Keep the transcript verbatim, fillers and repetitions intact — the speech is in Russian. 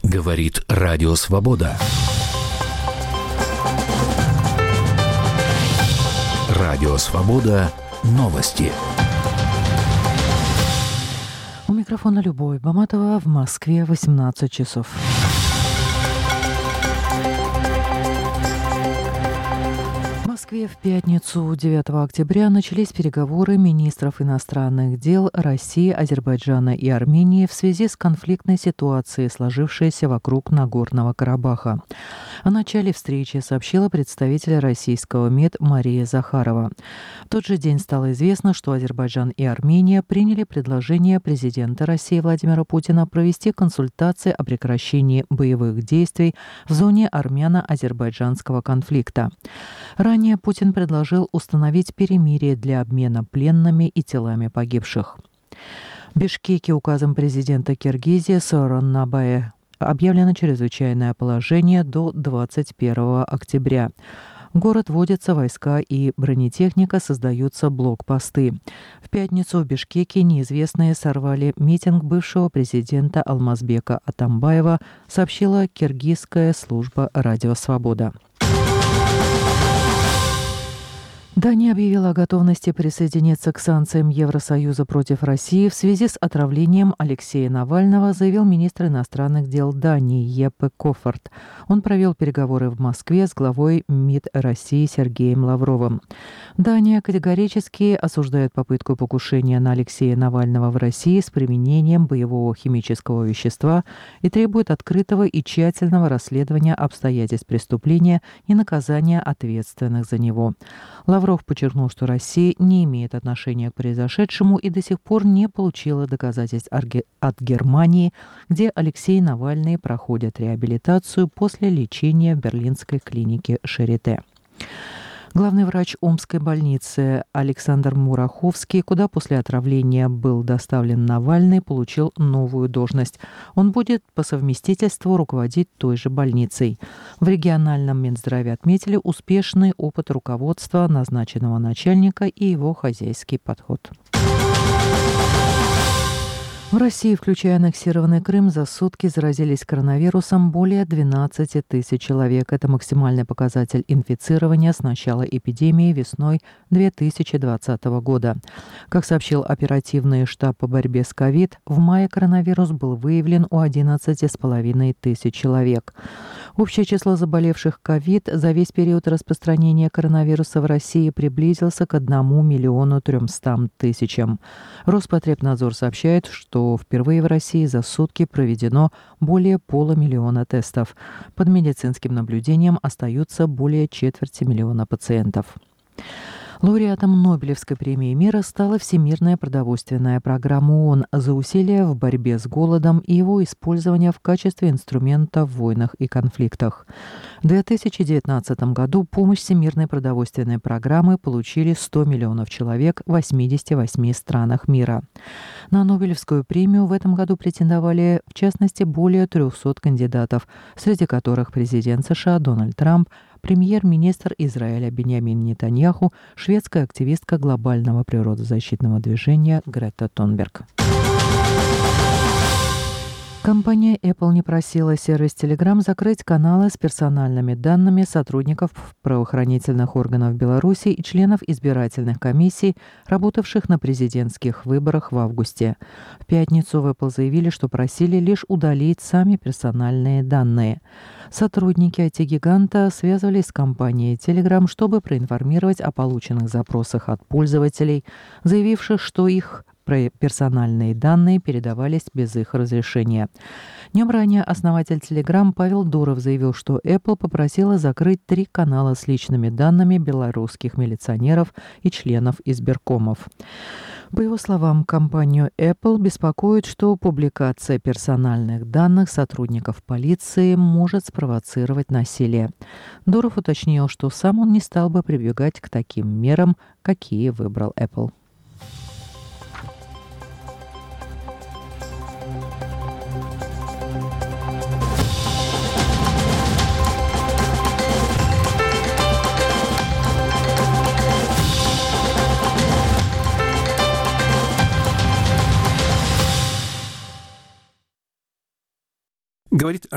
Говорит Радио Свобода. Радио Свобода. Новости. У микрофона Любовь Баматова. В Москве восемнадцать часов. В Москве в пятницу, девятого октября, начались переговоры министров иностранных дел России, Азербайджана и Армении в связи с конфликтной ситуацией, сложившейся вокруг Нагорного Карабаха. О начале встречи сообщила представитель российского МИД Мария Захарова. В тот же день стало известно, что Азербайджан и Армения приняли предложение президента России Владимира Путина провести консультации о прекращении боевых действий в зоне армяно-азербайджанского конфликта. Ранее Путин предложил установить перемирие для обмена пленными и телами погибших. В Бишкеке указом президента Киргизии Сооронбая объявлено чрезвычайное положение до двадцать первого октября. В город вводятся войска и бронетехника, создаются блокпосты. В пятницу в Бишкеке неизвестные сорвали митинг бывшего президента Алмазбека Атамбаева, сообщила киргизская служба «Радио Свобода». Дания объявила о готовности присоединиться к санкциям Евросоюза против России в связи с отравлением Алексея Навального, заявил министр иностранных дел Дании Еппе Кофорт. Он провел переговоры в Москве с главой МИД России Сергеем Лавровым. Дания категорически осуждает попытку покушения на Алексея Навального в России с применением боевого химического вещества и требует открытого и тщательного расследования обстоятельств преступления и наказания ответственных за него. Лавров подчеркнул, что Россия не имеет отношения к произошедшему и до сих пор не получила доказательств от Германии, где Алексей Навальный проходит реабилитацию после лечения в берлинской клинике Шарите. Главный врач Омской больницы Александр Мураховский, куда после отравления был доставлен Навальный, получил новую должность. Он будет по совместительству руководить той же больницей. В региональном Минздраве отметили успешный опыт руководства назначенного начальника и его хозяйский подход. В России, включая аннексированный Крым, за сутки заразились коронавирусом более двенадцать тысяч человек. Это максимальный показатель инфицирования с начала эпидемии весной две тысячи двадцатого года. Как сообщил оперативный штаб по борьбе с ковид, в мае коронавирус был выявлен у одиннадцати с половиной тысяч человек. Общее число заболевших ковид за весь период распространения коронавируса в России приблизился к одному миллиону трёмстам тысячам. Роспотребнадзор сообщает, что впервые в России за сутки проведено более полумиллиона тестов. Под медицинским наблюдением остаются более четверти миллиона пациентов. Лауреатом Нобелевской премии мира стала Всемирная продовольственная программа ООН за усилия в борьбе с голодом и его использование в качестве инструмента в войнах и конфликтах. В две тысячи девятнадцатом году помощь Всемирной продовольственной программы получили сто миллионов человек в восьмидесяти восьми странах мира. На Нобелевскую премию в этом году претендовали, в частности, более трехсот кандидатов, среди которых президент США Дональд Трамп, премьер-министр Израиля Биньямин Нетаньяху, шведская активистка глобального природозащитного движения Грета Тунберг. Компания Apple не просила сервис Telegram закрыть каналы с персональными данными сотрудников правоохранительных органов Беларуси и членов избирательных комиссий, работавших на президентских выборах в августе. В пятницу в Apple заявили, что просили лишь удалить сами персональные данные. Сотрудники ай ти-гиганта связывались с компанией Telegram, чтобы проинформировать о полученных запросах от пользователей, заявивших, что их персональные данные передавались без их разрешения. Днем ранее основатель Telegram Павел Дуров заявил, что Apple попросила закрыть три канала с личными данными белорусских милиционеров и членов избиркомов. По его словам, компанию Apple беспокоит, что публикация персональных данных сотрудников полиции может спровоцировать насилие. Дуров уточнил, что сам он не стал бы прибегать к таким мерам, какие выбрал Apple. Говорит